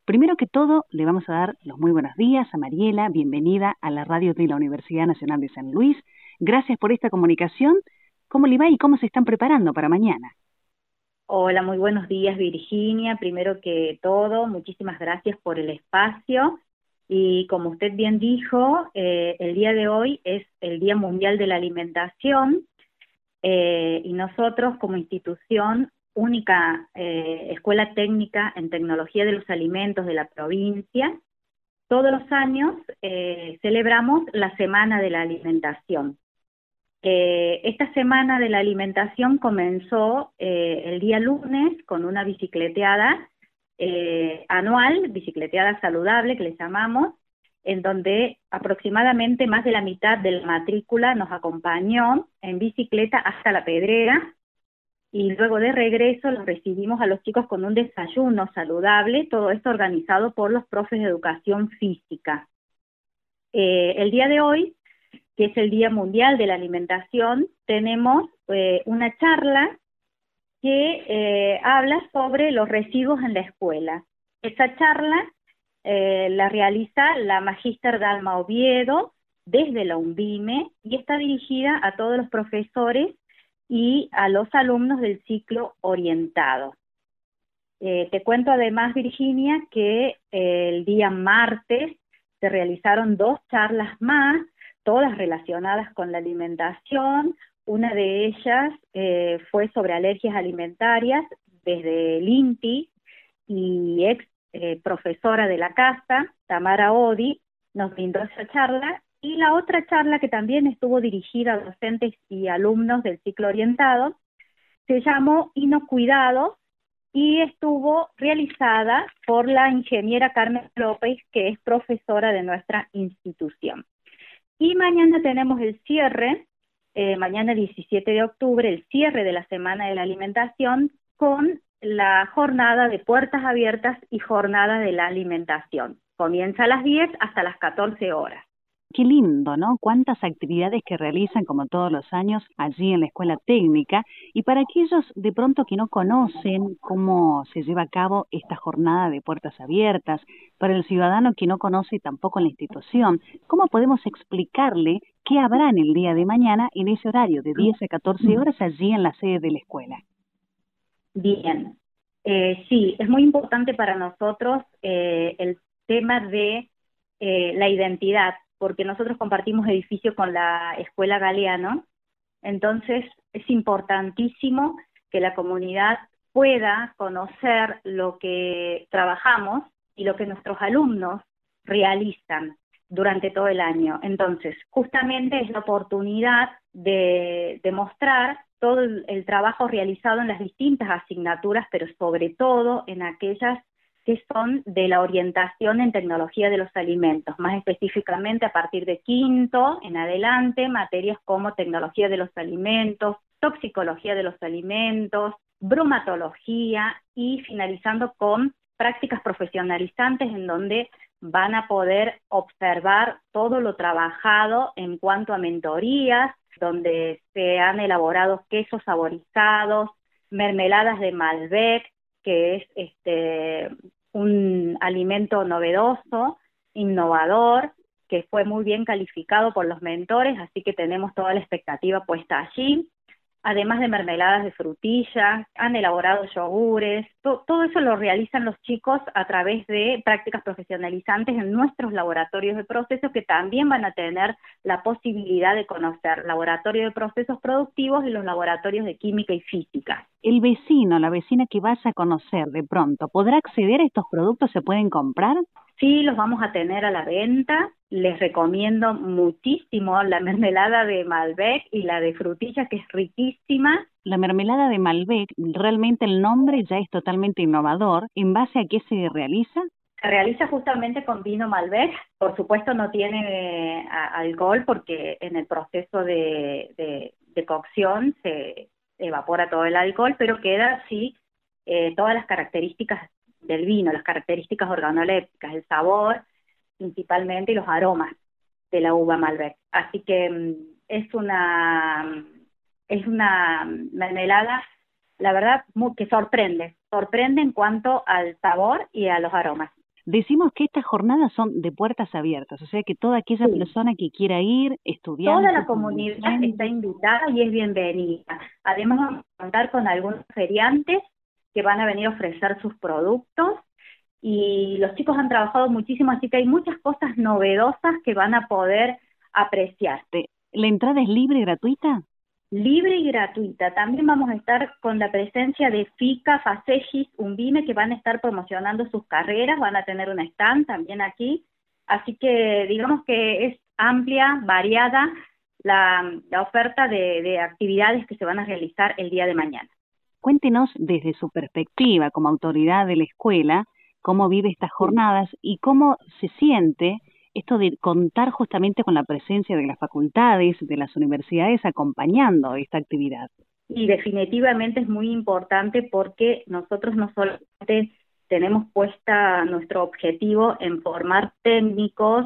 Primero que todo, le vamos a dar los muy buenos días a Mariela, bienvenida a la radio de la Universidad Nacional de San Luis. Gracias por esta comunicación. ¿Cómo le va y cómo se están preparando para mañana? Hola, muy buenos días, Virginia. Primero que todo, muchísimas gracias por el espacio. Y como usted bien dijo, el día de hoy es el Día Mundial de la Alimentación y nosotros como institución, única escuela técnica en tecnología de los alimentos de la provincia, todos los años celebramos la Semana de la Alimentación. Esta semana de la alimentación comenzó el día lunes con una bicicleteada anual, bicicleteada saludable que le llamamos, en donde aproximadamente más de la mitad de la matrícula nos acompañó en bicicleta hasta La Pedrera, y luego de regreso los recibimos a los chicos con un desayuno saludable, todo esto organizado por los profes de educación física. El día de hoy, que es el Día Mundial de la Alimentación, tenemos una charla que habla sobre los residuos en la escuela. Esa charla la realiza la magíster Dalma Oviedo desde la UNVIME y está dirigida a todos los profesores y a los alumnos del ciclo orientado. Te cuento además, Virginia, que el día martes se realizaron 2 charlas más, todas relacionadas con la alimentación. Una de ellas fue sobre alergias alimentarias desde el INTI, y ex profesora de la casa, Tamara Odi, nos brindó esa charla, y la otra charla que también estuvo dirigida a docentes y alumnos del ciclo orientado se llamó Inocuidados y estuvo realizada por la ingeniera Carmen López, que es profesora de nuestra institución. Y mañana tenemos el cierre, mañana 17 de octubre, el cierre de la Semana de la Alimentación con la jornada de puertas abiertas y jornada de la alimentación. Comienza a las 10 hasta las 14 horas. Qué lindo, ¿no? Cuántas actividades que realizan como todos los años allí en la escuela técnica. Y para aquellos de pronto que no conocen cómo se lleva a cabo esta jornada de puertas abiertas, para el ciudadano que no conoce tampoco la institución, ¿cómo podemos explicarle qué habrá en el día de mañana en ese horario de 10 a 14 horas allí en la sede de la escuela? Bien, sí, es muy importante para nosotros el tema de la identidad, porque nosotros compartimos edificio con la Escuela Galeano, entonces es importantísimo que la comunidad pueda conocer lo que trabajamos y lo que nuestros alumnos realizan durante todo el año. Entonces, justamente es la oportunidad de mostrar todo el trabajo realizado en las distintas asignaturas, pero sobre todo en aquellas que son de la orientación en tecnología de los alimentos, más específicamente a partir de quinto en adelante, materias como tecnología de los alimentos, toxicología de los alimentos, bromatología, y finalizando con prácticas profesionalizantes en donde van a poder observar todo lo trabajado en cuanto a mentorías, donde se han elaborado quesos saborizados, mermeladas de Malbec, que es un alimento novedoso, innovador, que fue muy bien calificado por los mentores, así que tenemos toda la expectativa puesta allí. Además de mermeladas de frutillas, han elaborado yogures, todo eso lo realizan los chicos a través de prácticas profesionalizantes en nuestros laboratorios de procesos, que también van a tener la posibilidad de conocer laboratorio de procesos productivos y los laboratorios de química y física. El vecino, la vecina que vas a conocer de pronto, ¿podrá acceder a estos productos? ¿Se pueden comprar? Sí, los vamos a tener a la venta. Les recomiendo muchísimo la mermelada de Malbec y la de frutilla, que es riquísima. La mermelada de Malbec, realmente el nombre ya es totalmente innovador. ¿En base a qué se realiza? Se realiza justamente con vino Malbec. Por supuesto no tiene alcohol, porque en el proceso de cocción se evapora todo el alcohol, pero queda sí todas las características del vino, las características organolépticas, el sabor principalmente y los aromas de la uva Malbec. Así que es una mermelada, la verdad, que sorprende en cuanto al sabor y a los aromas. Decimos que estas jornadas son de puertas abiertas, o sea que toda aquella Sí. persona que quiera ir, estudiantes, Toda la comunidad está adolescentes. invitada y es bienvenida. Además vamos a contar con algunos feriantes que van a venir a ofrecer sus productos y los chicos han trabajado muchísimo, así que hay muchas cosas novedosas que van a poder apreciar. ¿La entrada es libre y gratuita? Libre y gratuita. También vamos a estar con la presencia de FICA, FACEGIS, UNVIME, que van a estar promocionando sus carreras, van a tener un stand también aquí. Así que digamos que es amplia, variada la oferta de actividades que se van a realizar el día de mañana. Cuéntenos desde su perspectiva como autoridad de la escuela, cómo vive estas Sí. jornadas y cómo se siente esto de contar justamente con la presencia de las facultades, de las universidades acompañando esta actividad. Y definitivamente es muy importante porque nosotros no solamente tenemos puesta nuestro objetivo en formar técnicos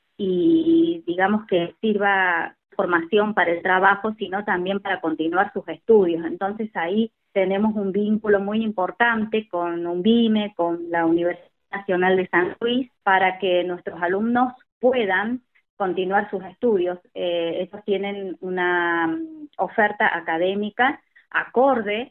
y digamos que sirva formación para el trabajo, sino también para continuar sus estudios. Entonces ahí tenemos un vínculo muy importante con UNVIME, con la Universidad Nacional de San Luis, para que nuestros alumnos puedan continuar sus estudios. Ellos tienen una oferta académica acorde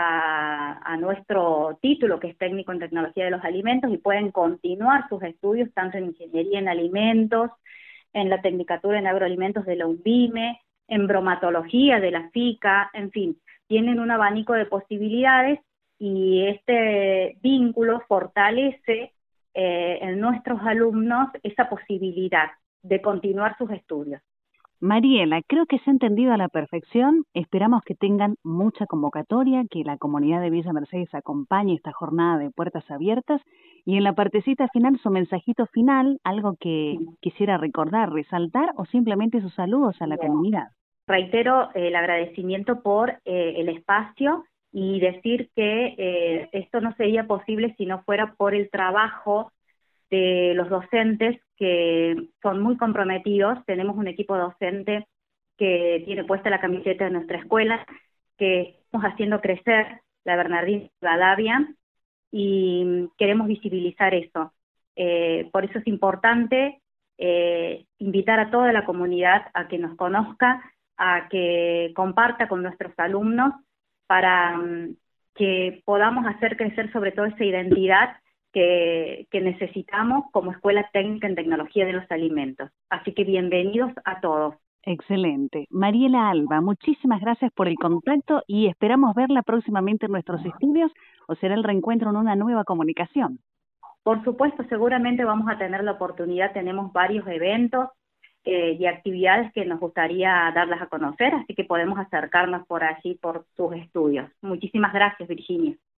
a nuestro título, que es técnico en tecnología de los alimentos, y pueden continuar sus estudios tanto en ingeniería en alimentos, en la tecnicatura en agroalimentos de la UNVIME, en bromatología de la FICA, en fin, tienen un abanico de posibilidades y este vínculo fortalece en nuestros alumnos esa posibilidad de continuar sus estudios. Mariela, creo que se ha entendido a la perfección. Esperamos que tengan mucha convocatoria, que la comunidad de Villa Mercedes acompañe esta jornada de puertas abiertas y en la partecita final su mensajito final, algo que quisiera recordar, resaltar o simplemente sus saludos a la comunidad. Reitero el agradecimiento por el espacio y decir que esto no sería posible si no fuera por el trabajo de los docentes que son muy comprometidos. Tenemos un equipo docente que tiene puesta la camiseta de nuestra escuela, que estamos haciendo crecer la Bernardino Rivadavia y queremos visibilizar eso. Por eso es importante invitar a toda la comunidad a que nos conozca, a que comparta con nuestros alumnos para que podamos hacer crecer sobre todo esa identidad que necesitamos como Escuela Técnica en Tecnología de los Alimentos. Así que bienvenidos a todos. Excelente. Mariela Alba, muchísimas gracias por el contacto y esperamos verla próximamente en nuestros estudios o será el reencuentro en una nueva comunicación. Por supuesto, seguramente vamos a tener la oportunidad, tenemos varios eventos y actividades que nos gustaría darlas a conocer, así que podemos acercarnos por allí, por sus estudios. Muchísimas gracias, Virginia.